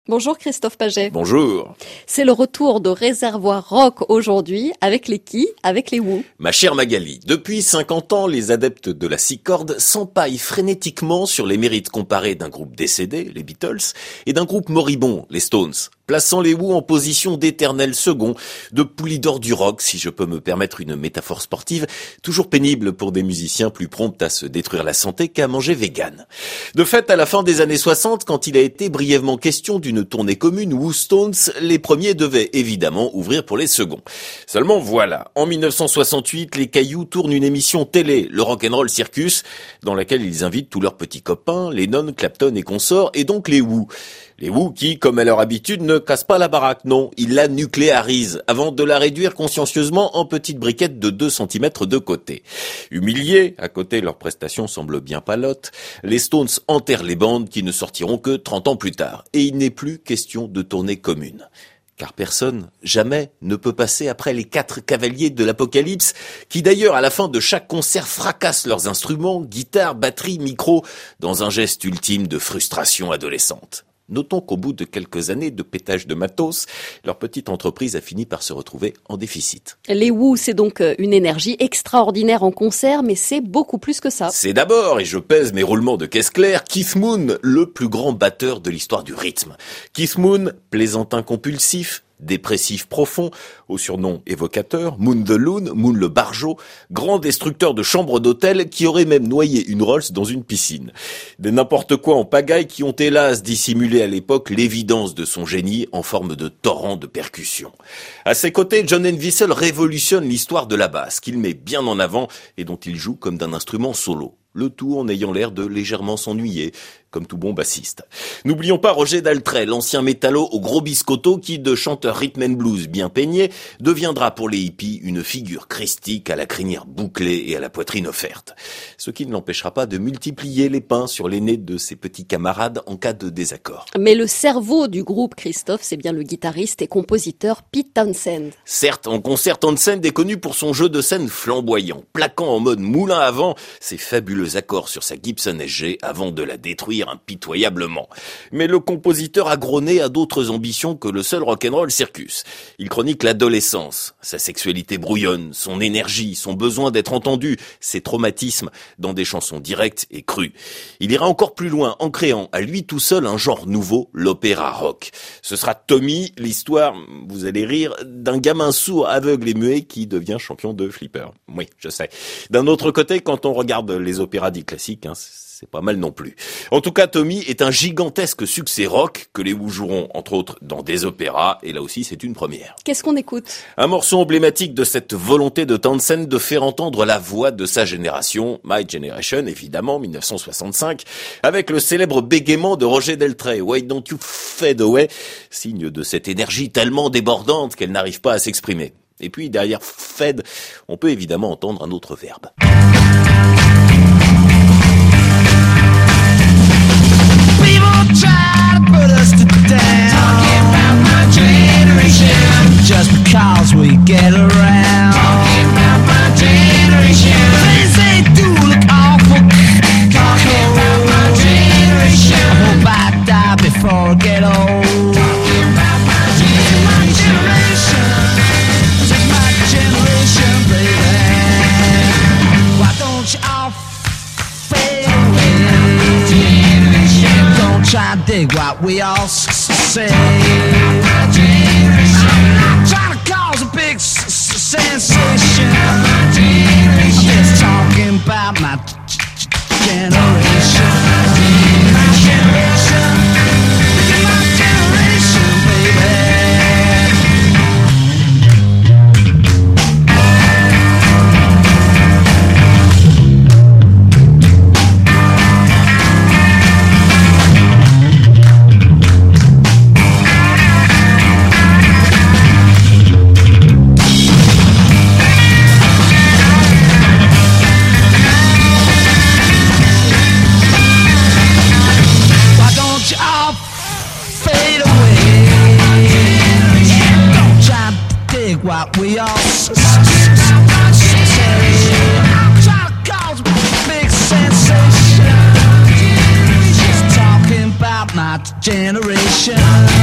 Bonjour Christophe Paget. Bonjour. C'est le retour de Réservoir Rock aujourd'hui, avec les qui? Avec les Who. Ma chère Magali, depuis 50 ans, les adeptes de la six-cordes s'empaillent frénétiquement sur les mérites comparés d'un groupe décédé, les Beatles, et d'un groupe moribond, les Stones, plaçant les Who en position d'éternel second, de poulie d'or du rock, si je peux me permettre une métaphore sportive, toujours pénible pour des musiciens plus prompts à se détruire la santé qu'à manger vegan. De fait, à la fin des années 60, quand il a été brièvement question d'une tournée commune Who Stones, les premiers devaient évidemment ouvrir pour les seconds. Seulement voilà, en 1968, les Cailloux tournent une émission télé, le Rock'n'Roll Circus, dans laquelle ils invitent tous leurs petits copains, Lennon, Clapton et consorts, et donc les Who. Les Who qui, comme à leur habitude, ne cassent pas la baraque, non, ils la nucléarisent, avant de la réduire consciencieusement en petites briquettes de 2 cm de côté. Humiliés, à côté leur prestation semble bien palote, les Stones enterrent les bandes qui ne sortiront que 30 ans plus tard, et il n'est plus question de tournée commune. Car personne, jamais, ne peut passer après les 4 cavaliers de l'Apocalypse, qui d'ailleurs à la fin de chaque concert fracassent leurs instruments, guitare, batterie, micro, dans un geste ultime de frustration adolescente. Notons qu'au bout de quelques années de pétage de matos, leur petite entreprise a fini par se retrouver en déficit. Les Who, c'est donc une énergie extraordinaire en concert, mais c'est beaucoup plus que ça. C'est d'abord, et je pèse mes roulements de caisse claire, Keith Moon, le plus grand batteur de l'histoire du rythme. Keith Moon, plaisantin compulsif, dépressif profond, au surnom évocateur, Moon the Loon, Moon le Barjot, grand destructeur de chambres d'hôtel qui aurait même noyé une Rolls dans une piscine. De n'importe quoi en pagaille qui ont hélas dissimulé à l'époque l'évidence de son génie en forme de torrent de percussions. À ses côtés, John Entwistle révolutionne l'histoire de la basse, qu'il met bien en avant et dont il joue comme d'un instrument solo. Le tout en ayant l'air de légèrement s'ennuyer, comme tout bon bassiste. N'oublions pas Roger Daltrey, l'ancien métallo au gros biscotto qui, de chanteur rhythm and blues bien peigné, deviendra pour les hippies une figure christique à la crinière bouclée et à la poitrine offerte. Ce qui ne l'empêchera pas de multiplier les pains sur les nez de ses petits camarades en cas de désaccord. Mais le cerveau du groupe, Christophe, c'est bien le guitariste et compositeur Pete Townshend. Certes, en concert, Townshend est connu pour son jeu de scène flamboyant, plaquant en mode moulin à vent ses fabuleux accords sur sa Gibson SG avant de la détruire impitoyablement. Mais le compositeur agronné a d'autres ambitions que le seul rock'n'roll circus. Il chronique l'adolescence, sa sexualité brouillonne, son énergie, son besoin d'être entendu, ses traumatismes dans des chansons directes et crues. Il ira encore plus loin en créant à lui tout seul un genre nouveau, l'opéra rock. Ce sera Tommy, l'histoire, vous allez rire, d'un gamin sourd, aveugle et muet qui devient champion de flipper. Oui, je sais. D'un autre côté, quand on regarde les opéras dits classiques, c'est pas mal non plus. En tout cas, Tommy est un gigantesque succès rock que les Who joueront, entre autres, dans des opéras, et là aussi, c'est une première. Qu'est-ce qu'on écoute? Un morceau emblématique de cette volonté de Townshend de faire entendre la voix de sa génération, My Generation, évidemment, 1965, avec le célèbre bégaiement de Roger Daltrey, Why Don't You Fade Away, signe de cette énergie tellement débordante qu'elle n'arrive pas à s'exprimer. Et puis, derrière fade, on peut évidemment entendre un autre verbe. Try to put us to down. Talking about my generation. Just because we get around. Talking about my generation. Things they do look awful. Talking about my generation. I hope I die before I get old. Talking about my generation. Take my generation, baby. Why don't you all fade away? Don't try to dig what we all say. I'm not trying to cause a big sensation. I'm just talking about my generation. My generation. My generation, baby. What we all say. I'm trying to cause a big sensation. Just talking about my generation.